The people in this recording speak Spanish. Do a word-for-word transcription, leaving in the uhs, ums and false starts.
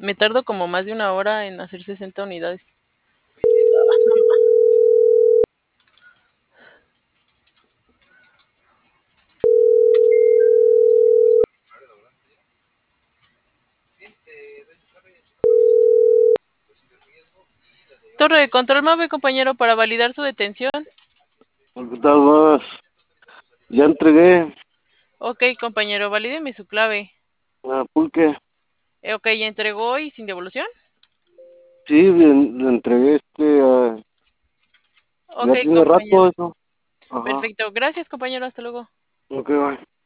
Me tardo como más de una hora en hacer sesenta unidades. Torre de control Mave, compañero, para validar su detención. ¿Qué tal vas? Ya entregué Ok, compañero, valídeme su clave. a Pulque. Eh, ok, ¿ya entregó y sin devolución? Sí, le, le entregué este. a- Ok, ya tiene compañero. rato eso. Ajá. Perfecto. Gracias, compañero. Hasta luego. Ok, bye.